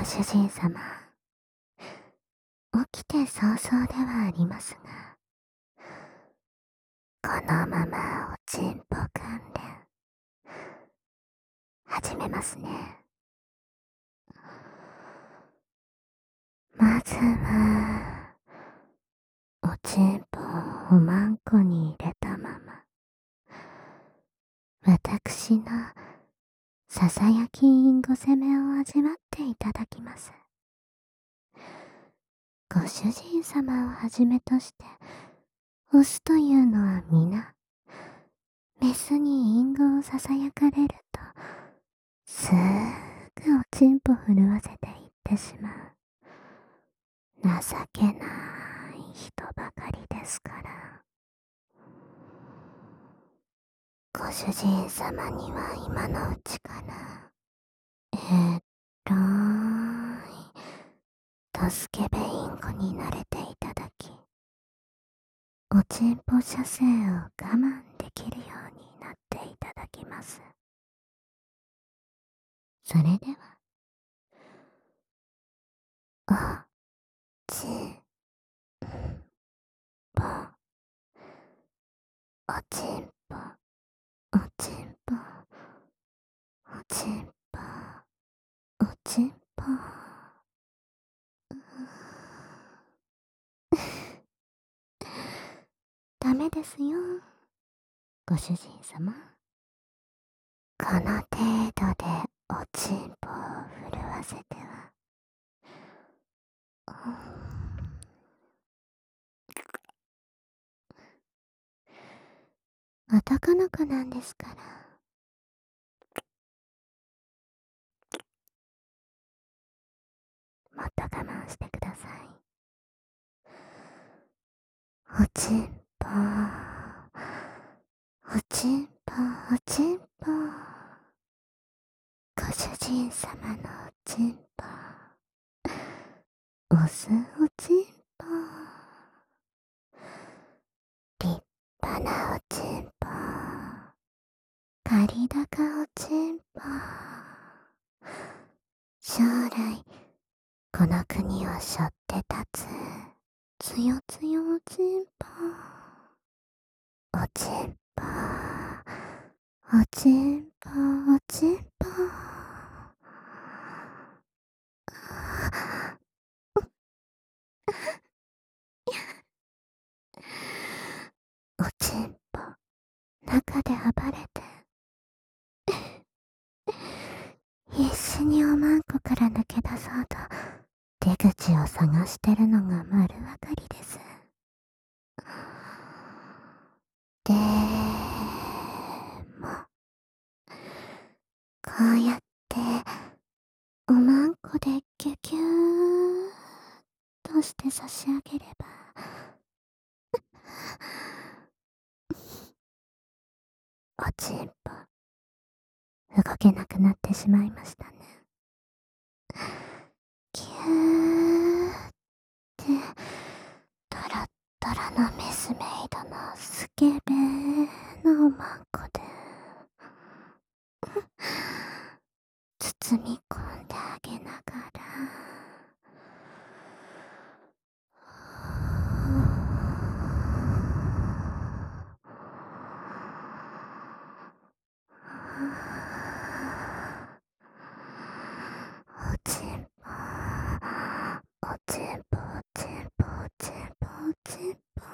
ご主人様、起きて早々ではありますが、このままおちんぽ訓練、始めますね。まずは、おちんぽをおまんこに入れたまま、私のささやきインゴ攻めを味わっていただきます。ご主人様をはじめとして、オスというのは皆、メスにインゴをささやかれると、すーぐおちんぽ震わせていってしまう。情けない人ばかりですから。ご主人様には今のうちから、とスケベインコに慣れていただき、おちんぽ射精を我慢できるようになっていただきます。それでは、おちんぽ、おちんぽ、おちんぽ、おちんぽ、おちんぽ。ダメですよ、ご主人様。この程度でおちんぽを震わせては、男の子なんですから。もっと我慢してください。おちんぽ、おちんぽ、おちんぽ。ご主人様のおちんぽ、オスおちんぽ。立派なおちんぽ、借り高おちんぽ。将来、この国を背負って立つ、つよつよおちんぽ。おちんぽ、おちんぽ、おちんぽ。おちんぽ、中で暴れて、必死におまんこから抜け出そうと、出口を探してるのが丸わかりです。でも、こうやって、おまんこでギュギューっとして差し上げれば、おちんぽ、動けなくなってしまいましたね。ギューって、トロットロのメスメイドのスケベなおまんこで、包み込んであげながら、おちんぽ、おちんぽ、おちんぽ、おちんぽ、おちんぽ。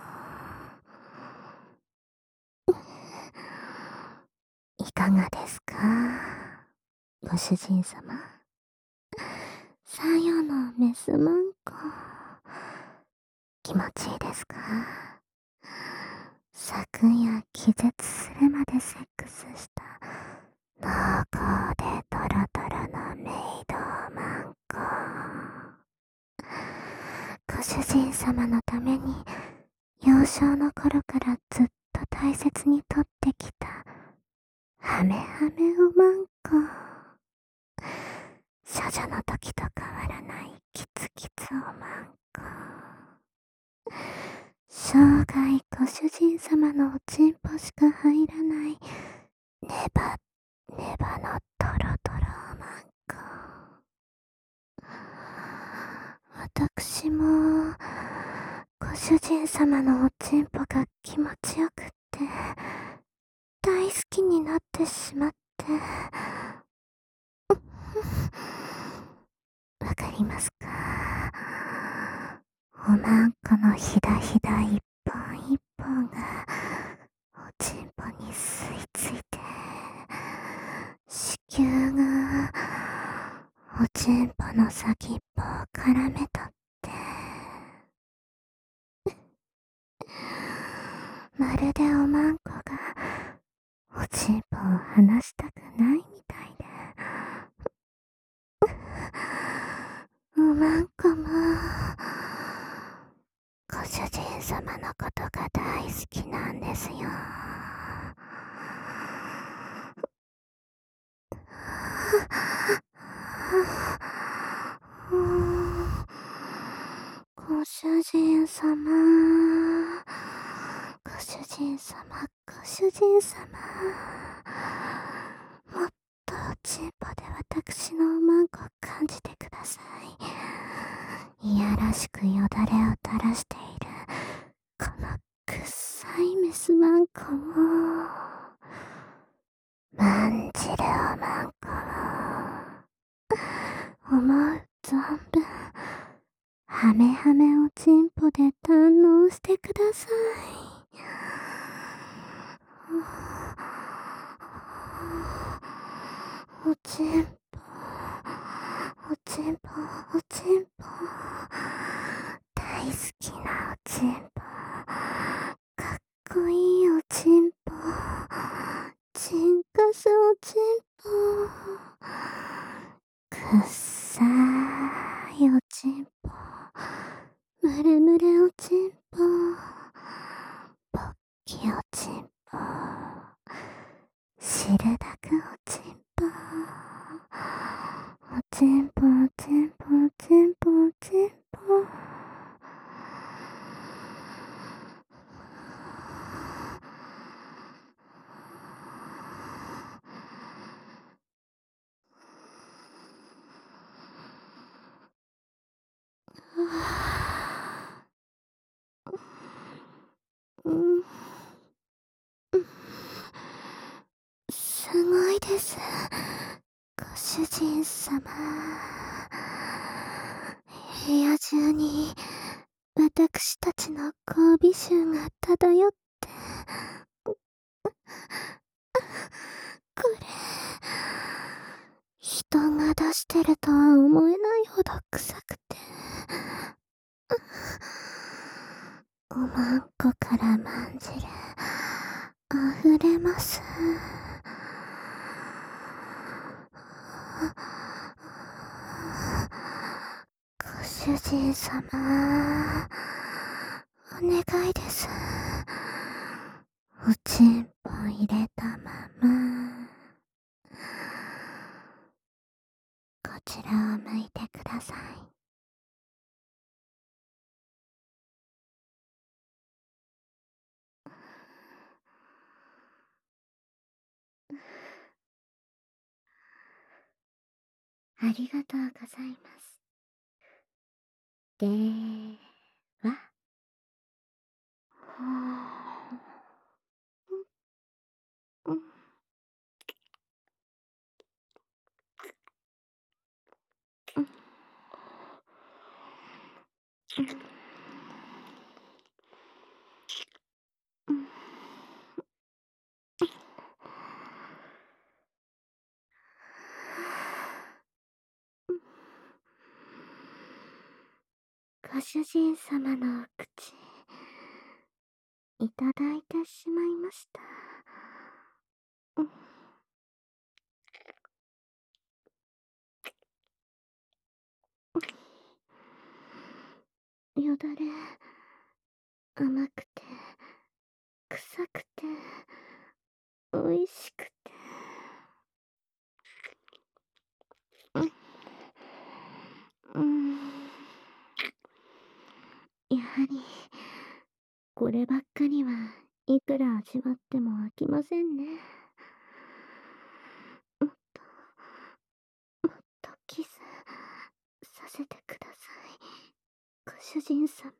いかがですか、ご主人様。さよのメスマンコ、気持ちいいですか。昨夜気絶するまでセックスした濃厚でトロトロのメイドマンコ。ご主人様のために幼少の頃からずっと大切にとってきたハメハメおまんこ。少女の時と変わらないキツキツおまんこ。生涯ご主人様のおちんぽしか入らないネバネバのトロトロおまんこ。 私も、ご主人様のおちんぽが気持ちよくって、大好きになってしまって。わかりますか？おまんこのひだひだ一本一本が、おちんぽに吸い付いて、子宮が、おちんぽの先っぽを絡めとって、まるでおまんこが、おちんぽを離したくないみたいで。おまんこも、ご主人様のことが大好きなんですよ。ご主人様、ご主人様、ご主人様。もっとおちんぽで私のおまんこを感じてください。いやらしくよだれを垂らしている、このくっさいメスマンコを、まんじるおまんこを、思う存分、はめはめおちんぽで堪能してください。おちんぽ、おちんぽ、おちんぽ、大好きなおちんぽ、かっこいいおちんぽ、ちんかすおちんぽ、くっさーいおちんぽ、むれむれおちんぽ、ぽっきおちんぽ、しるだくおちんぽ、おちんぽ、おちんぽ、おちんぽ、おちんぽ。うん、すごいです。ご主人様。部屋中に私たちの交尾臭が漂って、これ、人が出してるとは思えないほど臭くて、おまんこからまんじる、溢れます。ご主人様、お願いです。おちんぽ入れたまま、こちらを向いてください。ありがとうございます。では、うん、うん、うん。ご主人様のお口、いただいてしまいました。よだれ、甘くて、臭くて、おいしくて。うん。やはり、こればっかりはいくら味わっても飽きませんね。もっと、もっとキスさせてください。 ご主人様。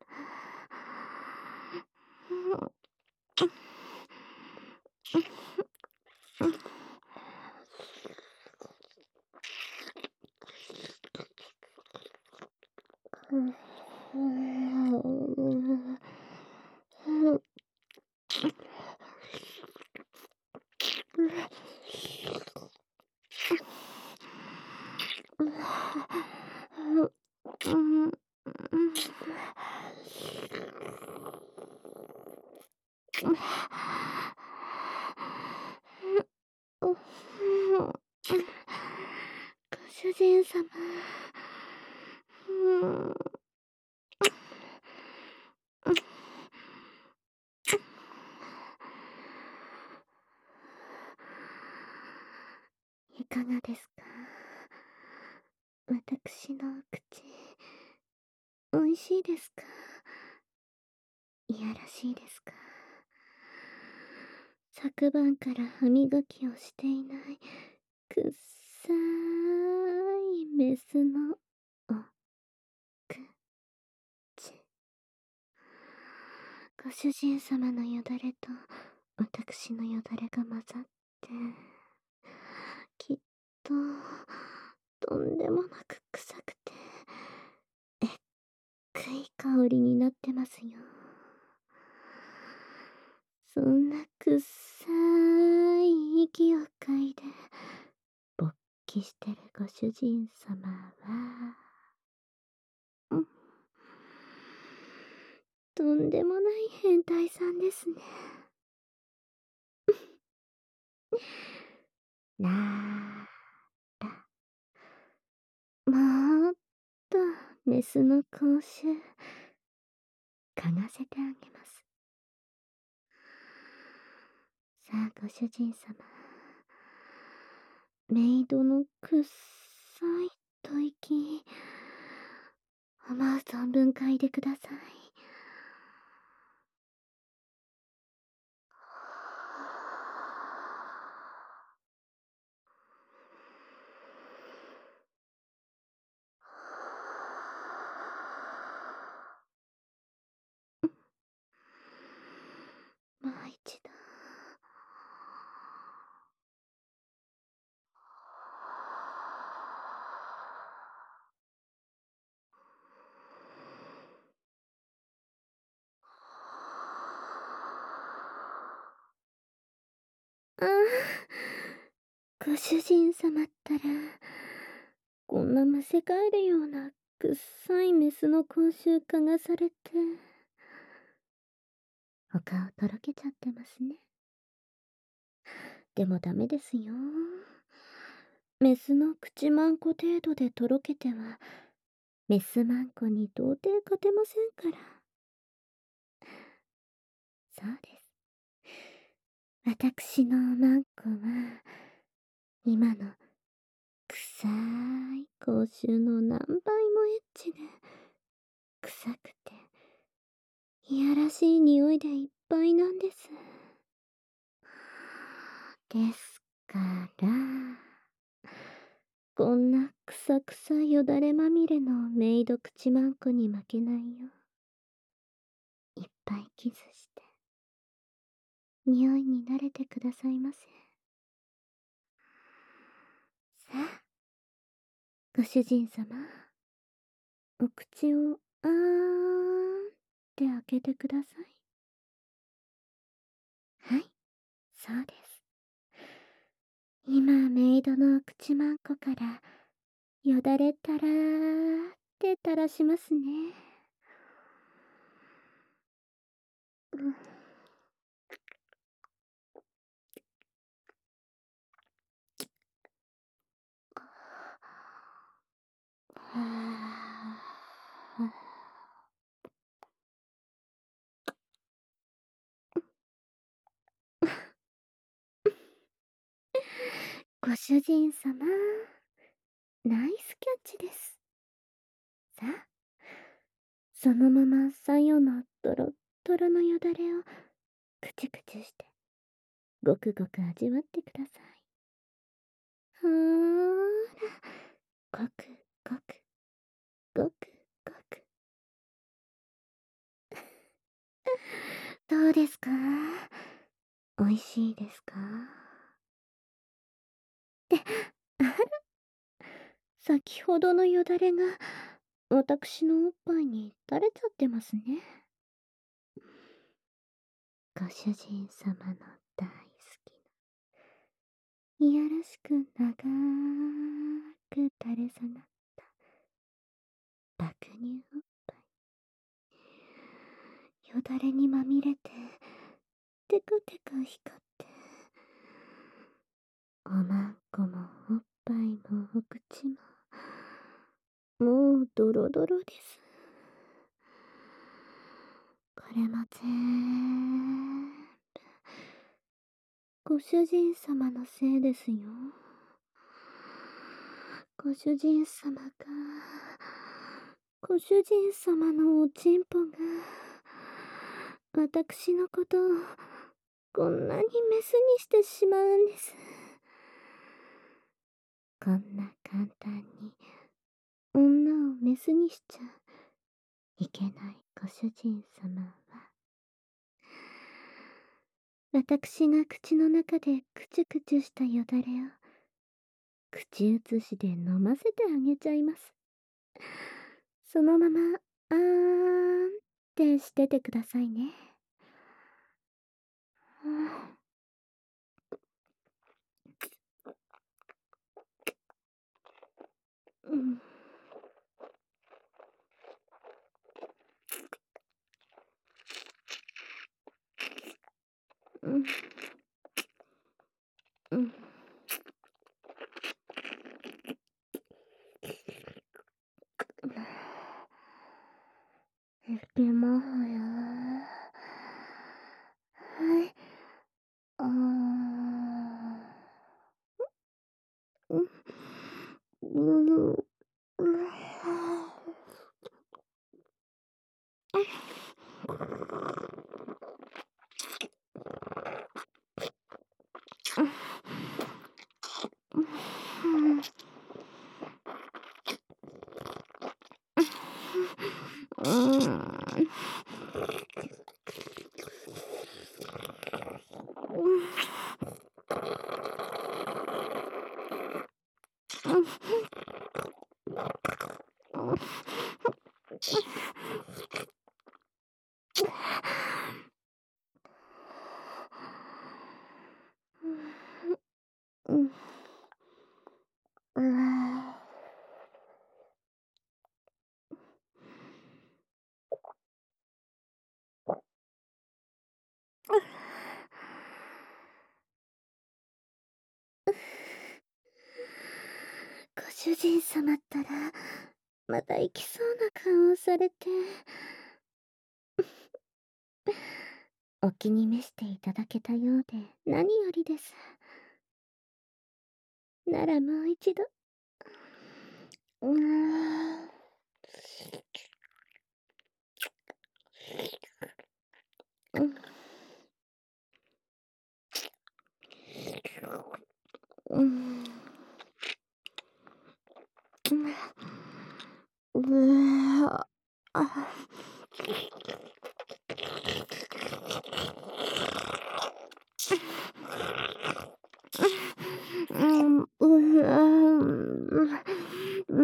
ご主人様。いかがですか？私の口、おいしいですか？いやらしいですか？昨晩から歯磨きをしていないくっさいメスのお口。ご主人様のよだれと私のよだれが混ざって、きっととんでもなく臭くてえっくい香りになってますよ。そんなくっさい息を嗅いで勃起してるご主人様は、うん、とんでもない変態さんですね。なーら、もっとメスの口臭嗅がせてあげます。さあご主人様、メイドのくっさい吐息、思う存分嗅いでください。もう一度。ああ、ご主人様ったら、こんなむせ返るようなくっさいメスの口臭嗅がされて、お顔とろけちゃってますね。でもダメですよ。メスの口マンコ程度でとろけては、メスマンコに到底勝てませんから。そうです。私のマンコは、今の臭い口臭の何倍もエッチで、臭くて、いやらしい匂いでいっぱいなんです。ですから、こんなくさくさよだれまみれのメイド口マンコに負けないよう、いっぱいキスして、匂いに慣れてくださいませ。さあ、ご主人様、お口をあーんって開けてください。はい、そうです。今、メイドの口マンコからよだれたらーって垂らしますね。うん、はあ、ご主人様、ナイスキャッチです。さあ、そのままさよのとろっとろのよだれをくちゅくちゅして、ごくごく味わってください。ほーら、ごくごく、ごくごく。 ですか？美味しいですか？あら、先ほどのよだれが、私のおっぱいに垂れちゃってますね。ご主人様の大好きな、いやらしく長く垂れ下がった爆乳おっぱい。よだれにまみれて、テカテカ光って、おまんこもおっぱいもお口も、もうドロドロです。これもご主人様のせいですよ。ご主人様が、ご主人様のおちんぽが、私のことを、こんなにメスにしてしまうんです。こんな簡単に、女をメスにしちゃいけないご主人様は、私が口の中でクチュクチュしたよだれを、口移しで飲ませてあげちゃいます。そのまま、あーんってしててくださいね。うん。うん。うん。いけますよ。はい。あー。うん。うん。うん。ご主人様ったら、また行きそうな顔をされて、お気に召していただけたようで何よりです。ならもう一度。うーん。うん。うん。うわあ。うん、うわうん、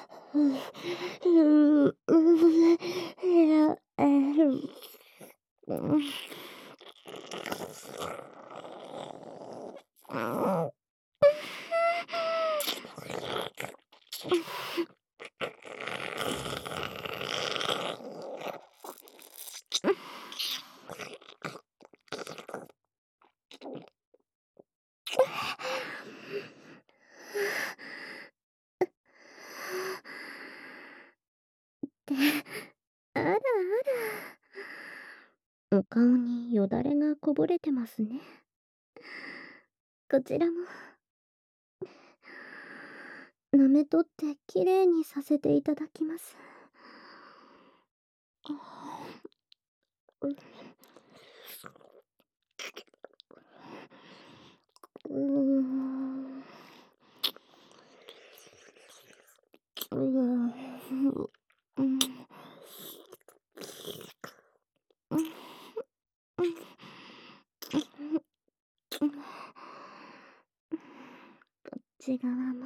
あらあら。お顔によだれがこぼれてますね。こちらも、舐めとってきれいにさせていただきます。うーん。うわうん。 ち側も。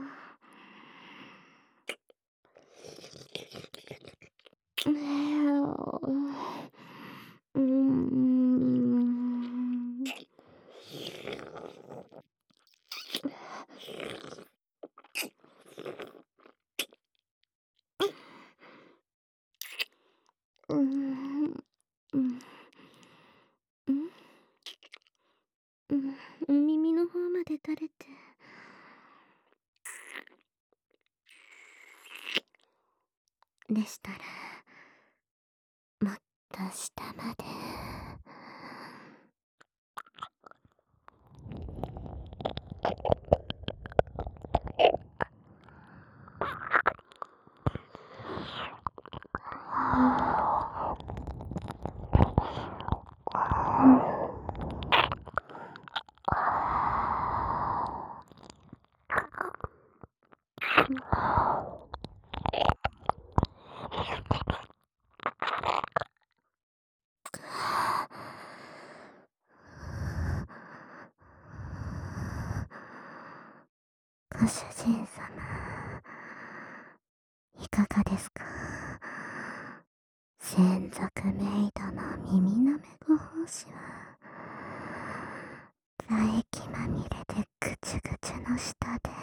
うーん。うーん。うん。耳の方まで垂れて。でしたら、もっと下まで。ご主人様、いかがですか？専属メイドの耳なめご奉仕は、唾液まみれでぐちゅぐちゅの下で、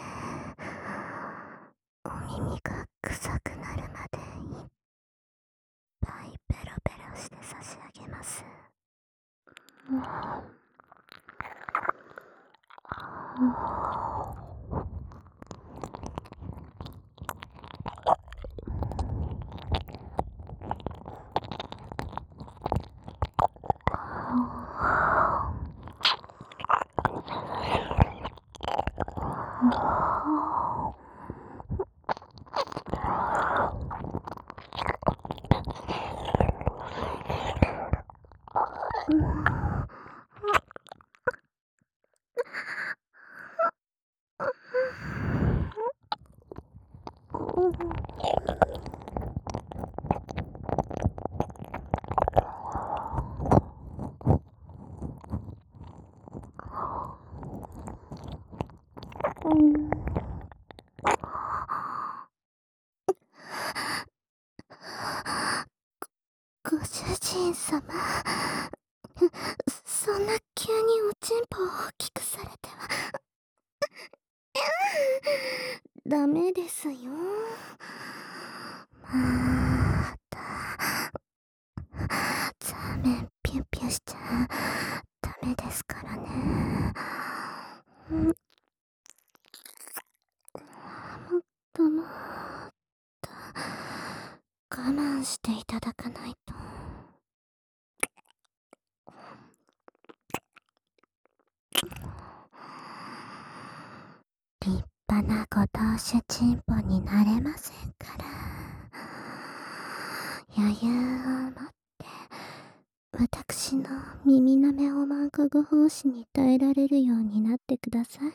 お耳が臭くなるまでいっぱいペロペロして差し上げます。ご主人様、そんな急におちんぽを大きくされてはダメですよ。またザーメンピュンピュンしちゃダメですからね。もっともっと我慢していただかないと。立派なご当主チンポになれませんから、余裕を持って私の耳なめおまんこご奉仕に耐えられるようになってください。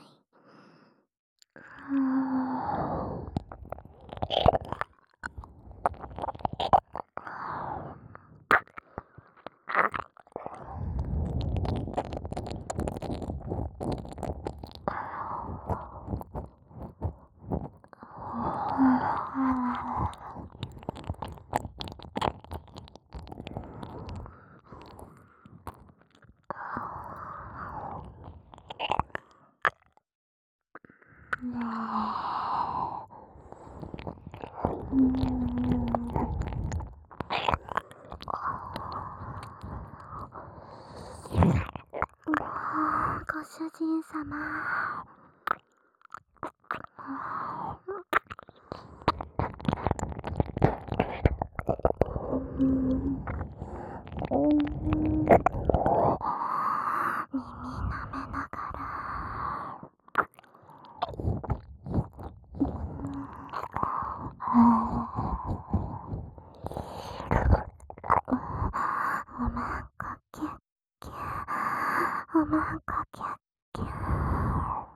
ご主人様。耳舐めながら。おまんこキュッキュ、おまんこキュッキュ。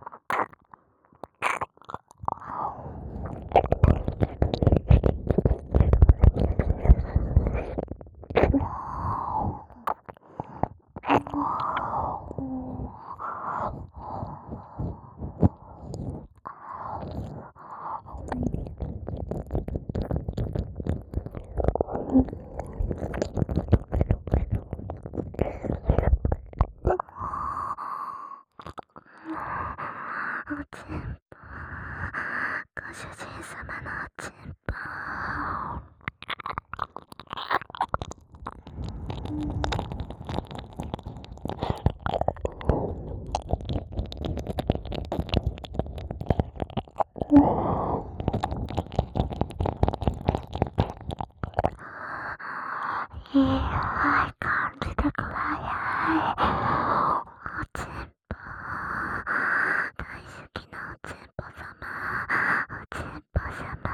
い感じでください。おちんぽ、大好きなおちんぽ様、おちんぽ様。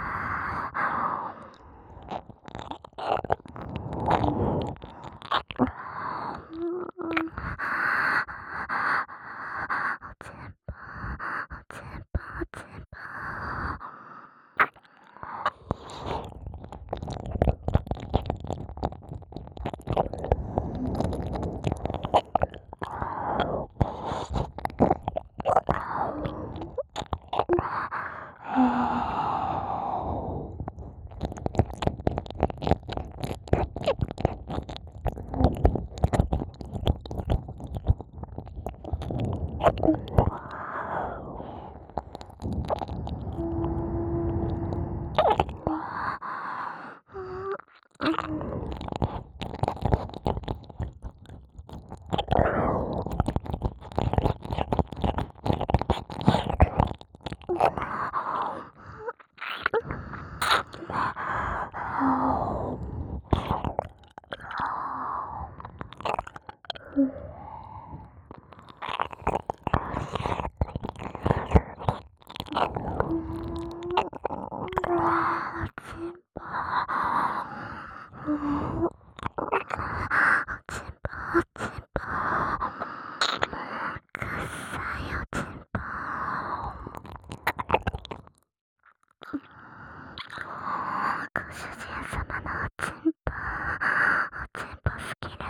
ご主人様のおちんぽ、おちんぽ好きです。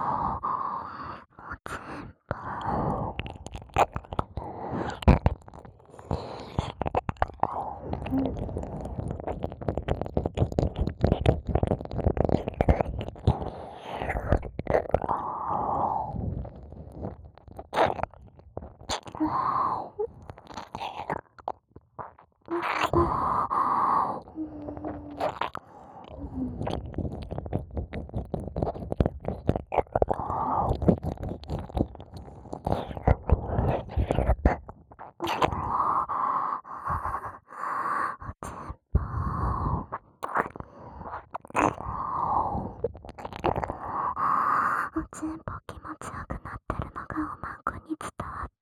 おちんぽ。おちんぽ気持ちよくなってるのがおまんこに伝わって。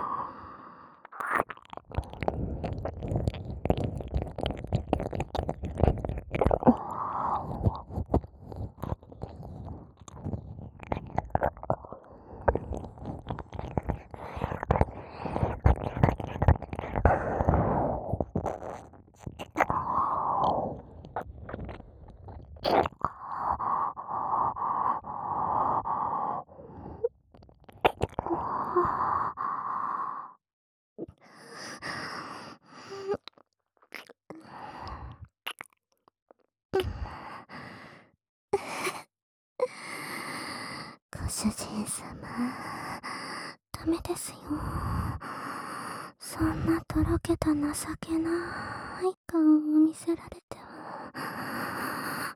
ご主人様、ダメですよ。そんなとろけた情けない顔を見せられては、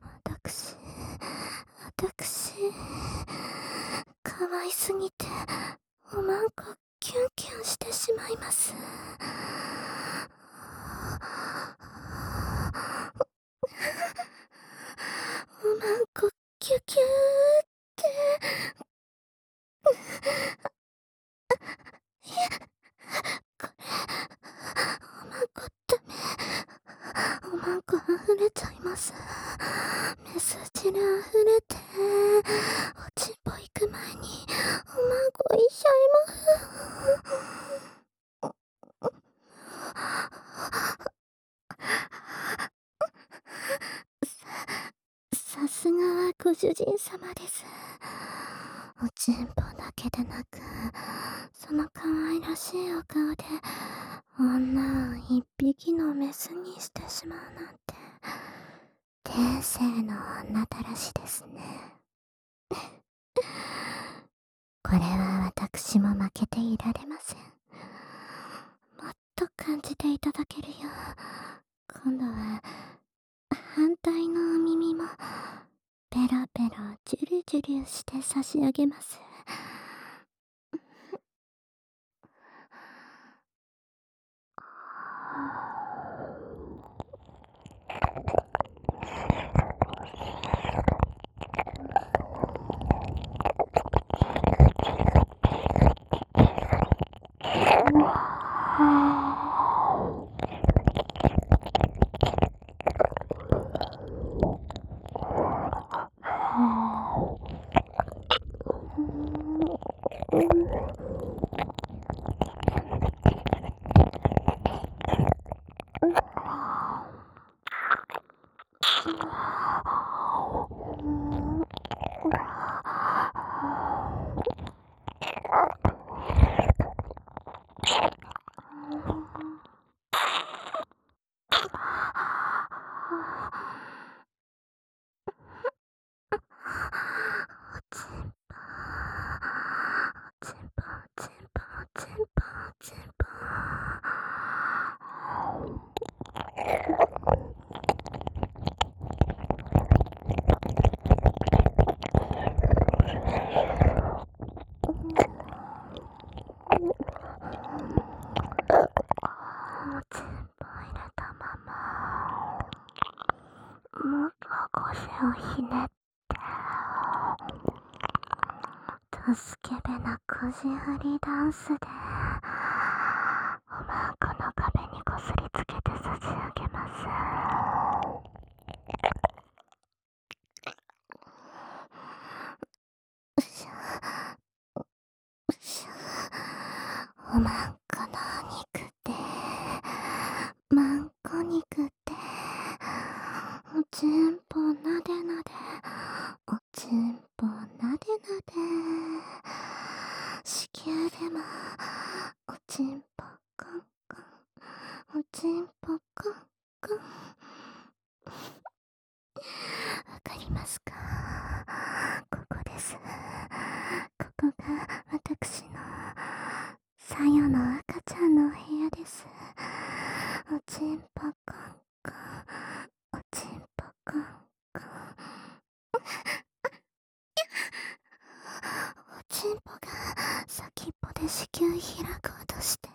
私、可愛すぎて、おまんこキュンキュンしてしまいます。おまんこキュキューって。これ、おまんこダメ。おまんこ溢れちゃいます。メス汁溢れて、おちんぽ行く前に、おまんこいっちゃいます。さすがはご主人様です。おちんぽだけでなく、その可愛らしいお顔で女を一匹のメスにしてしまうなんて、天性の女たらしですね。これは私も負けていられません。もっと感じていただけるよう、今度は反対のお耳もペロペロジュルジュルして差し上げます。 もっと腰をひねって、スケベなこじはりダンスでおまんこの壁にこすりつけて差し上げます。うしゃうしゃ、おまんこの肉ってまんこ肉っておちんぽなでなで、おちんぽなでなで、子宮でもおちんぽコンコン、おちんぽコンコン。わかりますか？ここです。ここが私のさよの赤ちゃんのお部屋です。おちんぽコンコン、おちんぽコンコン。おちんぽが先っぽで子宮開こうとして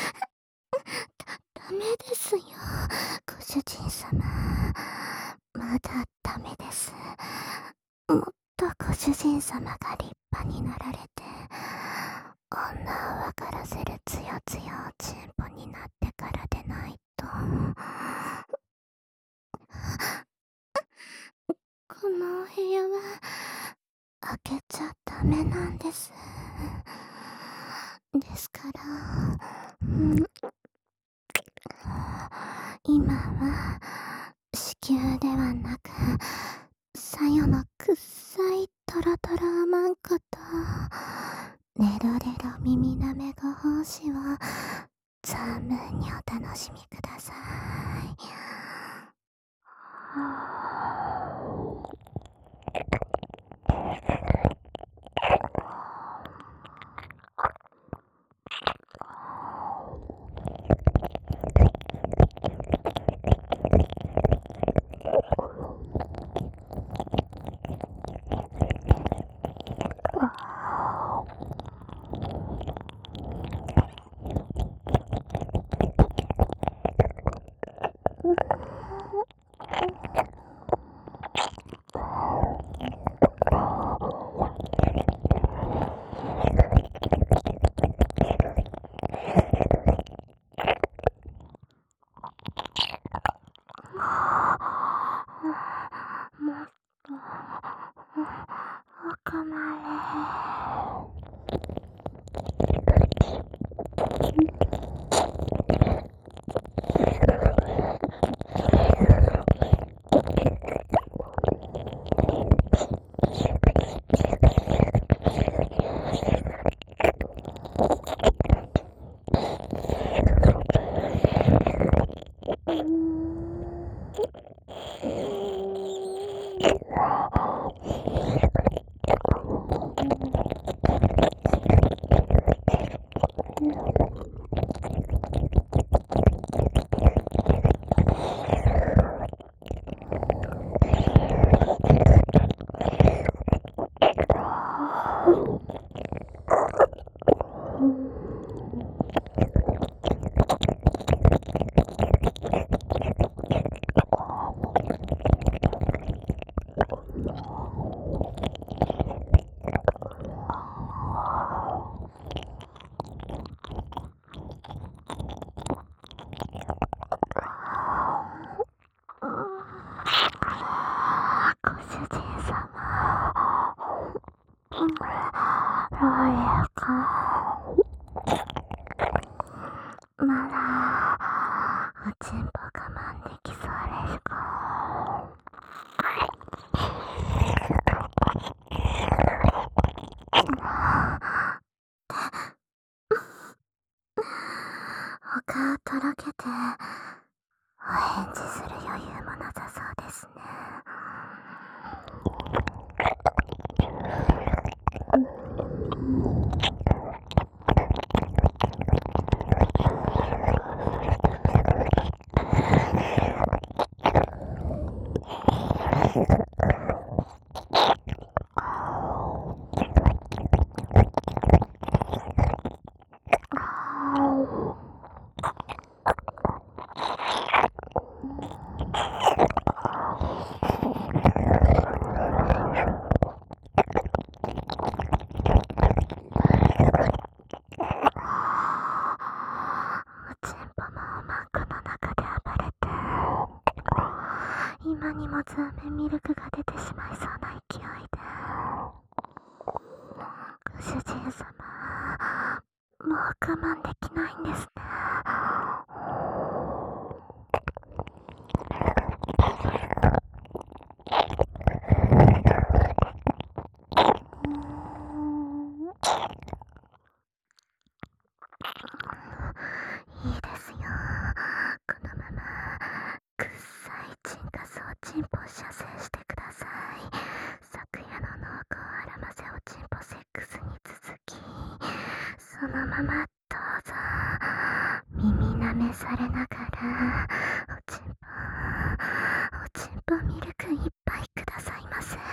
ダメですよ、ご主人様。まだダメです。もっとご主人様が立派になられて、女を分からせるつよつよおちんぽになってからでないと。このお部屋は開けちゃダメなんです。ですから、今は子宮ではなく、さよのくっさいトロトロおまんことレロレロ耳なめご奉仕を存分にお楽しみください。もっと奥ままだおちんぽ我慢できそうですか？お顔とろけてお返事する余裕もなさそうですね。 今にもズーメンミルクが出てしまいそうな勢いで。ご主人様、もう我慢できないんですね。いいですよ。このままくっさいチンカスをチンポ射精してください。昨夜の濃厚アラマセをチンポセックスに続き、そのままどうぞ耳舐めされながらおちんぽミルク一杯くださいませ。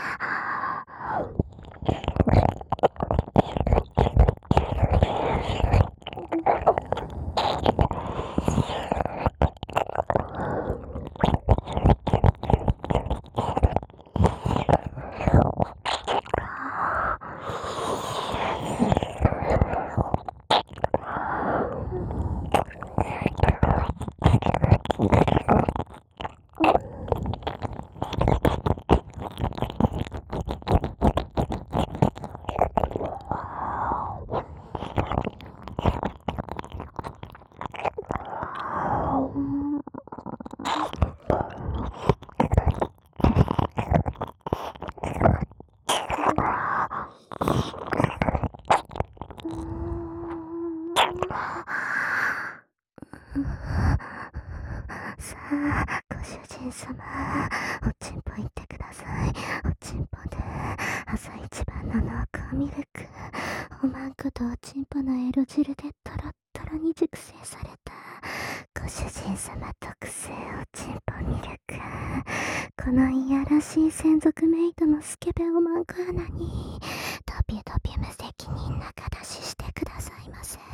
さあ、ご主人様、おちんぽ行ってください。おちんぽで朝一番の濃厚ミルク、おまんことおちんぽのエロ汁でトロットロに熟成されたご主人様特製おちんぽミルク、このいやらしい専属メイドのスケベおまんこ穴にドビュドビュ無責任中出ししてくださいませ。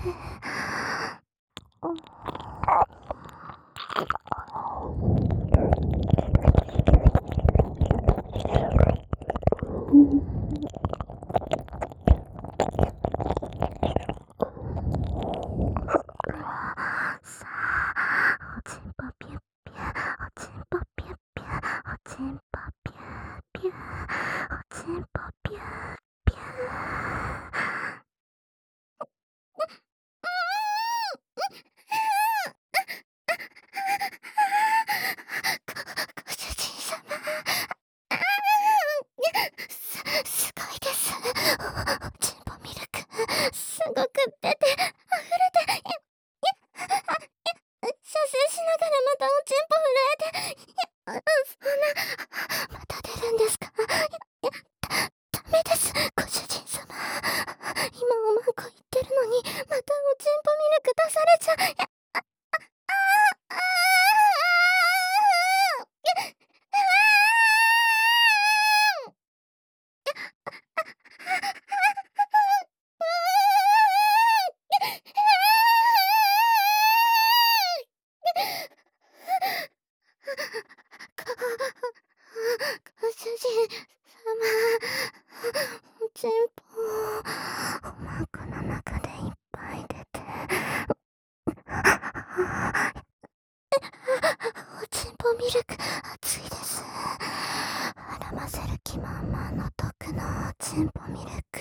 さあ、おちんぽピュッピュ、おちんぽピュッピュ、おちんぽピュッピュ、おちんぽピュッピュ。ご主人様、すごいです。おちんぽミルク、すごく出て、溢れて、射精しながらまたおちんぽ震えて、そんな、また出るんですか？ダメです、ご主人様。今おまんこ言ってるのに、またおちんぽミルク出されちゃ、ご主人様、おちんぽ、おまんこの中でいっぱい出て、おちんぽミルク、熱いです。絡ませる気満々の毒のおちんぽミルク。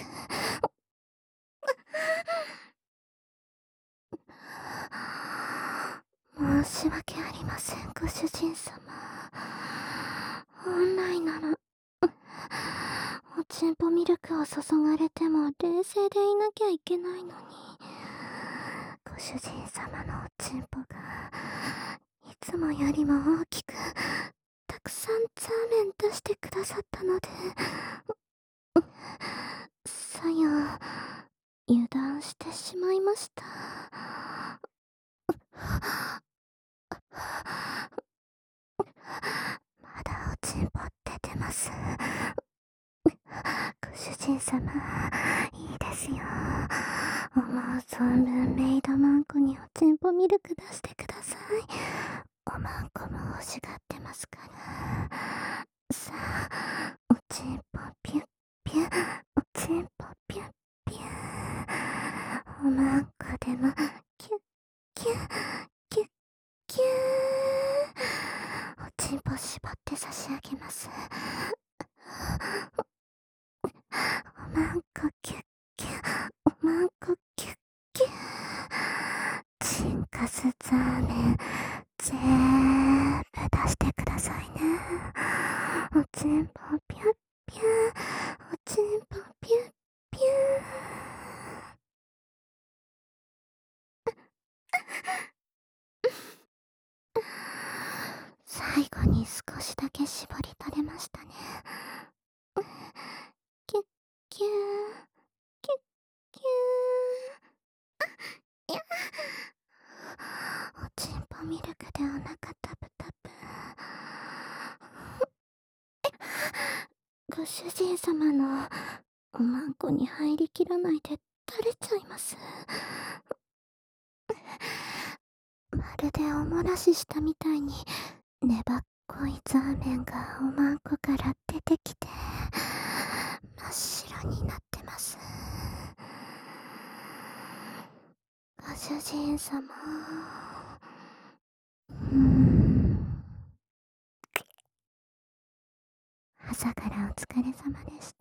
申し訳ありません、ご主人様。本来なら、おちんぽミルクを注がれても冷静でいなきゃいけないのに、ご主人様のおちんぽがいつもよりも大きくたくさんザーメン出してくださったので、さよ油断してしまいました。まだおちんぽ出てます。ご主人様、いいですよ。思う存分メイドマンコにおちんぽミルク出してください。おまんこも欲しがってますから。さあ、おちんぽピュッピュ、おちんぽピュッピュ。おまんこでもキュッキュッキュッキュー。おちんぽ縛って差しし上げます。おまんこキュッキュ、おまんこキュッキュ。チンカスザーメン、ぜーぶ出してくださいね。おちんぽピュッピュ、おちんぽピュッピュ。最後に少しだけ絞り取れましたね。キュッキュー、キュッキュー。いや、おちんぽミルクでお腹タプタプ。ご主人様のおまんこに入りきらないで垂れちゃいます。まるでおもらししたみたいに粘っこいザーメンがおまんこから出てきて真っ白になってます。ご主人様、朝からお疲れ様でした。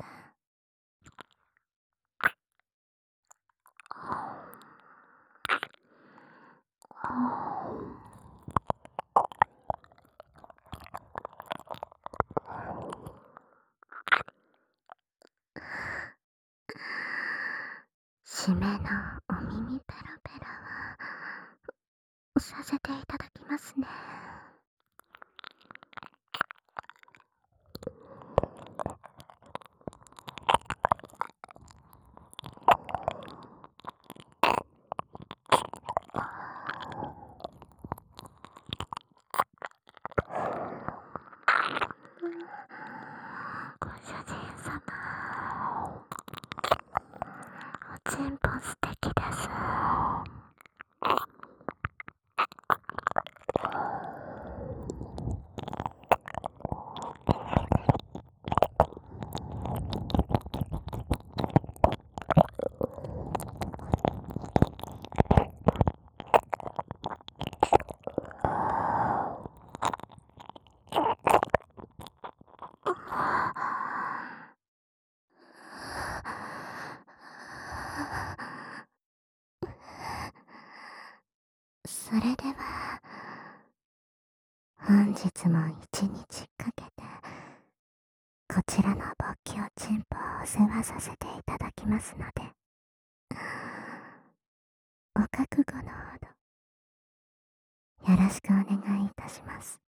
締めのお耳ペロペロはさせていただきますね。ご主人様、おちんぽ素敵です。それでは本日も一日かけてこちらの勃起おちんぽをお世話させていただきますので、お覚悟のほどよろしくお願いいたします。